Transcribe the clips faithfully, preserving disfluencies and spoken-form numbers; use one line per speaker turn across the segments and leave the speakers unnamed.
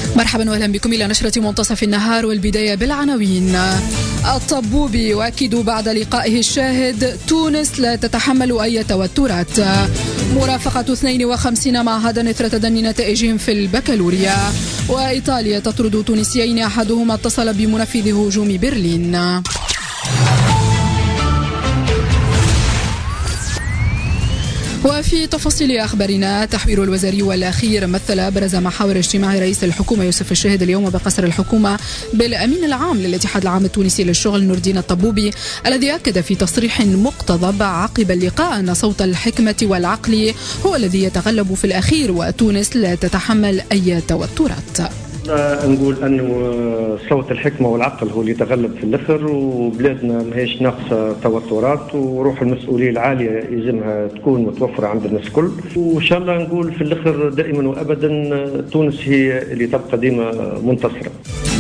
مرحبا واهلا بكم إلى نشرة منتصف النهار، والبداية بالعناوين. الطبوبي يؤكد بعد لقائه الشاهد تونس لا تتحمل أي توترات. مرافقة اثنين وخمسين معهدا إثر تدني نتائجهم في البكالوريا. وإيطاليا تطرد تونسيين أحدهما اتصل بمنفذ هجوم برلين. وفي تفاصيل أخبارنا، تحوير الوزاري والأخير مثل أبرز محاور اجتماع رئيس الحكومة يوسف الشاهد اليوم بقصر الحكومة بالأمين العام للاتحاد العام التونسي للشغل نور الدين الطبوبي، الذي أكد في تصريح مقتضب عقب اللقاء أن صوت الحكمة والعقل هو الذي يتغلب في الأخير، وتونس لا تتحمل أي توترات.
نقول أنه صوت الحكمة والعقل هو اللي يتغلب في الأخر، وبلادنا ماهيش ناقصة توترات، وروح المسؤولية العالية يلزمها تكون متوفرة عند الناس الكل، وإن شاء الله نقول في الأخر دائما وأبدا تونس هي اللي تبقى ديما منتصرة.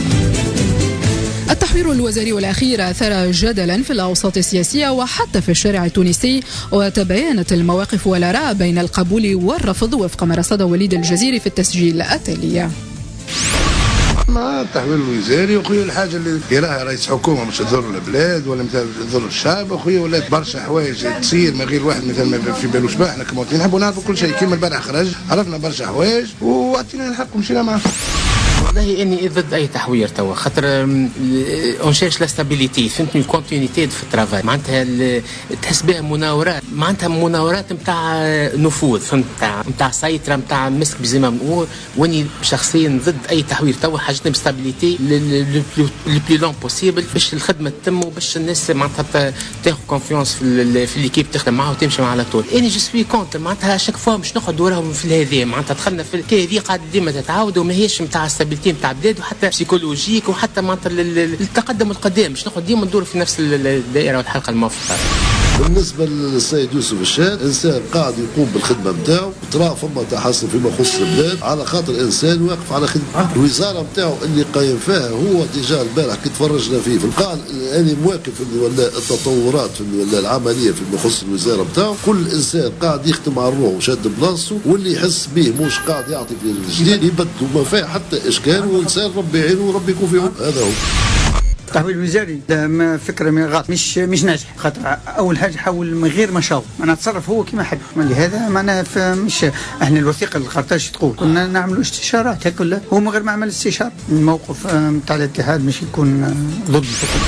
التحوير الوزاري والأخير أثار جدلا في الأوساط السياسية وحتى في الشارع التونسي، وتباينت المواقف والآراء بين القبول والرفض وفق ما رصد وليد الجزيري في التسجيل التالي.
مع التحوير الوزاري وخويا الحاجه اللي يراها رئيس حكومه مش تضر البلاد ولا مثلا تضر الشعب، اخويا ولات برشا حوايج تصير من غير واحد مثلا ما في بالوش بها. احنا كمواطنين نحبوا نعرفوا كل شيء، كيما البارح خرج عرفنا برشا حوايج وعطينا الحق ومشينا معاه.
والله اني ضد اي تحوير توا، خاطر اون شيرش لا ستابيليتي، فهمتني، الكونتينيتي في الترافاي، معناتها تحس بها مناورات، معناتها مناورات نتاع نفوذ، فهمت، نتاع نتاع سيطره، نتاع مسك زي ما نقول. واني شخصيا ضد اي تحوير توا، حاجتنا بستابيليتي لو بلو لون بوسيبل باش الخدمه تتم وباش الناس معناتها تاخذ كونفيونس في في ليكيب تخدم معها وتمشي معها على طول. اني جو سوي كونتر، معناتها شاك فوا باش نقعدوا وراهم في هذه، معناتها دخلنا في الكي هذه قاعده ديما تتعاود وماهيش نتاع نتاع بلاد وحتى بسيكولوجيك وحتى معناتها التقدم والقدام، مش ناخذ ديما ندور في نفس الدائره والحلقه الموفقه.
بالنسبه للسيد يوسف الشاهد، انسان قاعد يقوم بالخدمه نتاعو، ترى فما تحسن فيما يخص البلاد على خاطر انسان واقف على خدمه. الوزاره نتاعو اللي قايم فيها هو ديجا البارح كي تفرجنا فيه قال اني مواكب ولا التطورات ولا العمليه فيما يخص الوزاره نتاعو. كل انسان قاعد يخدم على روحه وشاد بلاصتو، واللي يحس به مش قاعد يعطي في الجديد يبدلوا ما فيه حتى اشكال، وانسان ربي يعينه وربي يكون في عونه. هذا هو
التحويل الوزاري. ده فكره غلط، مش مش ناجح، خاطر اول حاجه حول من غير ما شاور، معناها تصرف هو كما حب. لهذا معناها مش احنا الوثيقه اللي خرطاش تقول كنا نعملوا استشارات هيك، ولا هو من غير ما عمل استشاره. الموقف نتاع الاتحاد مش يكون ضد الحكومه.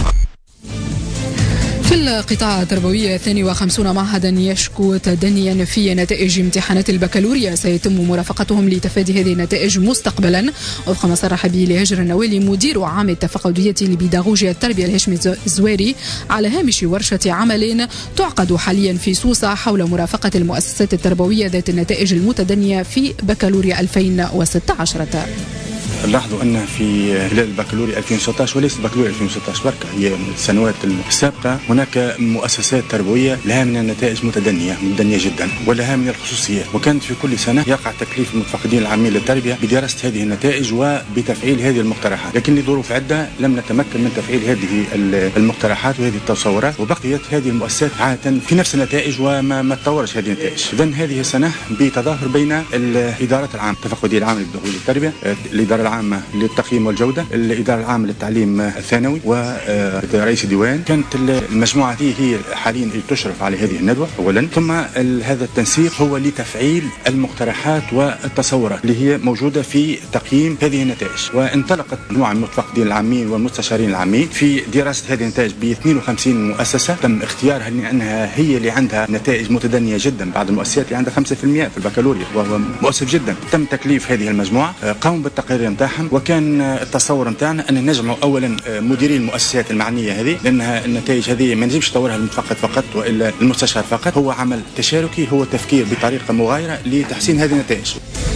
في القطاع التربوي اثنين وخمسين معهدا يشكو تدنيا في نتائج امتحانات البكالوريا، سيتم مرافقتهم لتفادي هذه النتائج مستقبلا، وفق ما صرح به لهجر النوالي مدير عام التفقدية لبيداغوجيا التربية الهاشمي الزواري على هامش ورشة عمل تعقد حاليا في سوسة حول مرافقة المؤسسات التربوية ذات النتائج المتدنية في بكالوريا ألفين وستة عشر.
لاحظوا أن في خلال البكالوريا ألفين وستة عشر وليس البكالوريا ألفين وستة عشر بركة، هي السنوات السابقة هناك مؤسسات تربوية لها من النتائج متدنية متدنية جدا ولها من الخصوصيات، وكانت في كل سنة يقع تكليف المتفقدين العامين للتربية بدراسة هذه النتائج وبتفعيل هذه المقترحات، لكن لظروف عدة لم نتمكن من تفعيل هذه المقترحات وهذه التصورات، وبقيت هذه المؤسسات عادة في نفس النتائج وما ما تطورش هذه النتائج. إذن هذه السنة بتظاهر بين الإدارات العامة، التفقدية العامة للتربية، الإدارة العامة للتقييم والجودة، الإدارة العامة للتعليم الثانوي، ورئيس الديوان. كانت المجموعة هذه هي حاليا تشرف على هذه الندوة أولا، ثم هذا التنسيق هو لتفعيل المقترحات والتصورات اللي هي موجودة في تقييم هذه النتائج. وانطلقت مجموعة من المتفقدين العامين والمستشارين العامين في دراسة هذه النتائج ب اثنين وخمسين مؤسسة تم اختيارها لأنها هي اللي عندها نتائج متدنية جدا، بعض المؤسسات اللي عندها خمسة بالمئة في البكالوريا وهو مؤسف جدا. تم تكليف هذه المجموعة، قاموا بالتقرير نتاعهم، وكان التصور نتاعنا أن نجمع أولا مديري المؤسسات المعنية هذه، لأنها النتائج هذه ما نجمش تطورها المتفقد فقط وإلا المستشار فقط، هو عمل تشاركي، هو تفكير بطريقة مغايرة لتحسين هذه النتائج.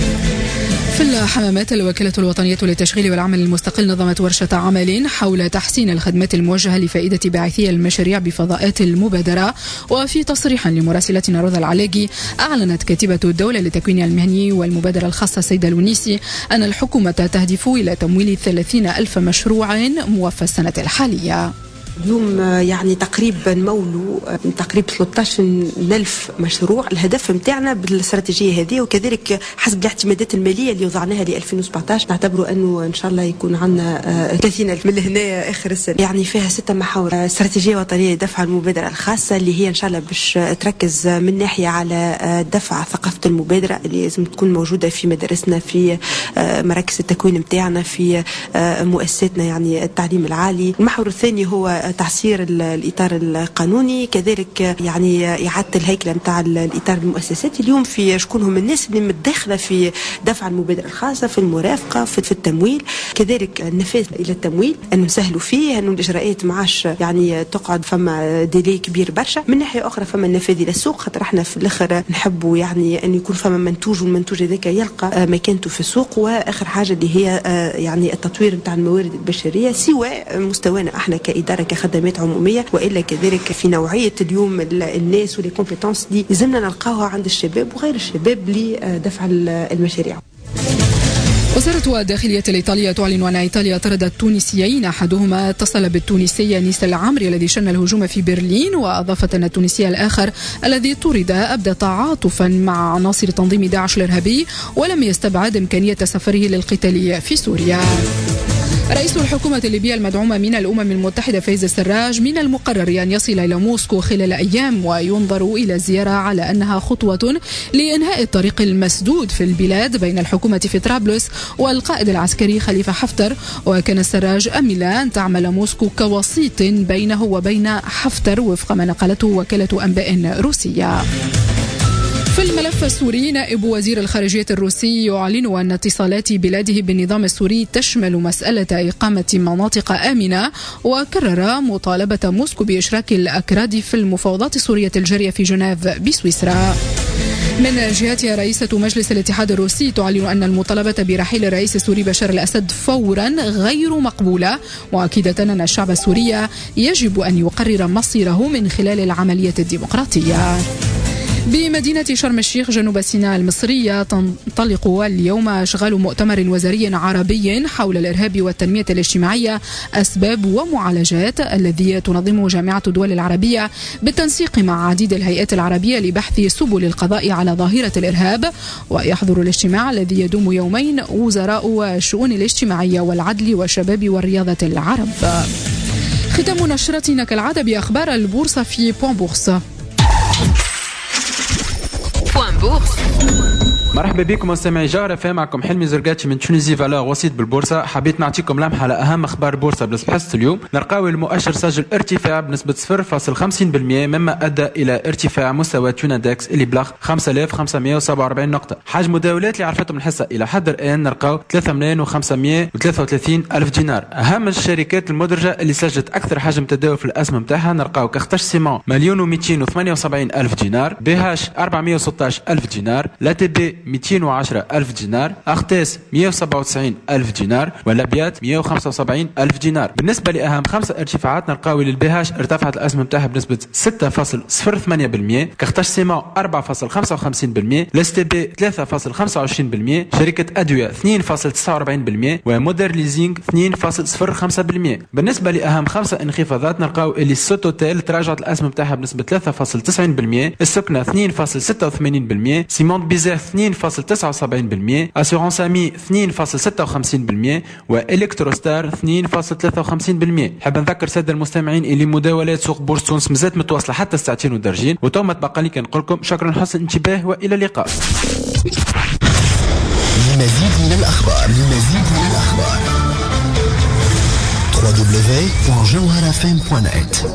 في الحمامات، الوكالة الوطنية للتشغيل والعمل المستقل نظمت ورشة عمل حول تحسين الخدمات الموجهة لفائدة باعثي المشاريع بفضاءات المبادرة. وفي تصريح لمراسلتنا رضا العلاقي، أعلنت كاتبة الدولة للتكوين المهني والمبادرة الخاصة سيدة الونيسي أن الحكومة تهدف إلى تمويل ثلاثين ألف مشروع موفى السنة الحالية.
اليوم يعني تقريبا مولو تقريبا ثلاثة عشر ألف مشروع. الهدف متاعنا بالاستراتيجية هذه وكذلك حسب الاعتمادات المالية اللي وضعناها ل ألفين وسبعة عشر نعتبروا أنه إن شاء الله يكون عندنا ثلاثين ألف من هنا آخر السنة. يعني فيها ستة محاور. استراتيجية وطنية لدفع المبادرة الخاصة اللي هي إن شاء الله باش تركز من ناحية على دفع ثقافة المبادرة اللي لازم تكون موجودة في مدارسنا في مراكز التكوين متاعنا في مؤسساتنا يعني التعليم العالي. المحور الثاني هو تعسير الإطار القانوني كذلك يعني إعادة الهيكلة متاع الإطار المؤسساتي. اليوم في شكون هم الناس اللي متداخلة في دفع المبادرة الخاصة في المرافقة في, في التمويل كذلك النفاذ إلى التمويل أنه نسهلوا فيه أنه الإجراءات معاش يعني تقعد فما ديلي كبير برشا. من ناحية أخرى فما النفاذ إلى السوق خاطر احنا في الآخر نحبوا يعني أن يكون فما منتوج والمنتوج هذاك يلقى مكانته في السوق. وآخر حاجة اللي هي يعني التطوير متاع الموارد البشرية سواء مستوانا احنا كإدارة كخدمات عمومية وإلا كذلك في نوعية اليوم الناس واللي كومبيتونس دي لازمنا نلقاوها عند الشباب وغير الشباب لدفع المشاريع.
وزارة الداخلية الإيطالية تعلن أن إيطاليا طردت تونسيين أحدهما اتصل بالتونسي نيس العمري الذي شن الهجوم في برلين. وأضافت أن التونسي الآخر الذي طرد أبدى تعاطفا مع عناصر تنظيم داعش الإرهابي ولم يستبعد إمكانية سفره للقتال في سوريا. رئيس الحكومة الليبية المدعومة من الأمم المتحدة فايز السراج من المقرر أن يصل إلى موسكو خلال أيام وينظر إلى الزيارة على أنها خطوة لإنهاء الطريق المسدود في البلاد بين الحكومة في طرابلس والقائد العسكري خليفة حفتر. وكان السراج أملا أن تعمل موسكو كوسيط بينه وبين حفتر وفق ما نقلته وكالة أنباء روسية. في الملف السوري نائب وزير الخارجية الروسي يعلن أن اتصالات بلاده بالنظام السوري تشمل مسألة إقامة مناطق آمنة وكرر مطالبة موسكو بإشراك الأكراد في المفاوضات السورية الجارية في جنيف بسويسرا. من جهتها رئيسة مجلس الاتحاد الروسي تعلن أن المطالبة برحيل الرئيس السوري بشار الأسد فورا غير مقبولة وأكيدة أن الشعب السوري يجب أن يقرر مصيره من خلال العملية الديمقراطية. بمدينة شرم الشيخ جنوب سيناء المصرية تنطلق اليوم أشغال مؤتمر وزاري عربي حول الإرهاب والتنمية الاجتماعية أسباب ومعالجات الذي تنظمه جامعة الدول العربية بالتنسيق مع عديد الهيئات العربية لبحث سبل القضاء على ظاهرة الإرهاب. ويحضر الاجتماع الذي يدوم يومين وزراء الشؤون الاجتماعية والعدل والشباب والرياضة العرب. ختام نشرتنا كالعادة بأخبار البورصة في بوان بورصة.
مرحبا بكم مستمعي جارة في معكم حلمي زرقاتي من تونيزي فالور وسيط بالبورصة. حبيت نعطيكم لمحة على أهم أخبار البورصة بحث اليوم. نلقاو المؤشر سجل ارتفاع بنسبة صفر فاصلة خمسين بالمئة مما أدى إلى ارتفاع مستوى تونادكس اللي بلغ خمسة آلاف وخمسمئة وسبعة وأربعين نقطة. حجم مداولات اللي عرفتهم الحصة إلى حد الآن نلقاو ثلاثة ملايين وخمسمئة وثلاثة وثلاثين ألف دينار. أهم الشركات المدرجة اللي سجلت أكثر حجم تداول في الأسهم متاعها نلقاو كختش سيمون مليون ومئتين وثمانية وسبعين ألف دينار، بهاش أربعمئة وستة عشر ألف دينار، لا تي بي مئتين وعشرة ألف دينار، أختاس مئة وسبعة وتسعين ألف دينار، ولابيات مئة وخمسة وسبعين ألف دينار. بالنسبة لأهم خمسة ارتفاعات نلقاو للبهاش ارتفعت الأسهم متاعها بنسبة ستة فاصلة صفر ثمانية بالمئة، كختش سيمون أربعة فاصلة خمسة وخمسين بالمئة، لاس تي بي ثلاثة فاصلة خمسة وعشرين بالمئة، شركة أدوية اثنين فاصلة تسعة وأربعين بالمئة، ومودر ليزينغ اثنين فاصلة صفر خمسة بالمئة. بالنسبة لأهم خمسة انخفاضات نلقاو اللي سوتوتيل تراجعت الأسهم متاعها بنسبة ثلاثة فاصلة تسعين بالمئة، السكنة اثنين فاصلة ستة وثمانين بالمئة، سيمون بيزار اثنين فاصلة تسعة وسبعين بالمئة، أسيرونس أمي اثنين فاصلة ستة وخمسين بالمئة، وإلكتروستار اثنين فاصلة ثلاثة وخمسين بالمئة. حاب نذكر سادة المستمعين اللي مداولات سوق بورصة تونس مازالت متواصلة حتى الساعتين ودرجين، وتوما تبقى لي كنقول لكم شكرا حسن الانتباه وإلى اللقاء.
لمزيد من الأخبار لمزيد من الأخبار دبليو دبليو دبليو دوت جوهرة إف إم دوت نت.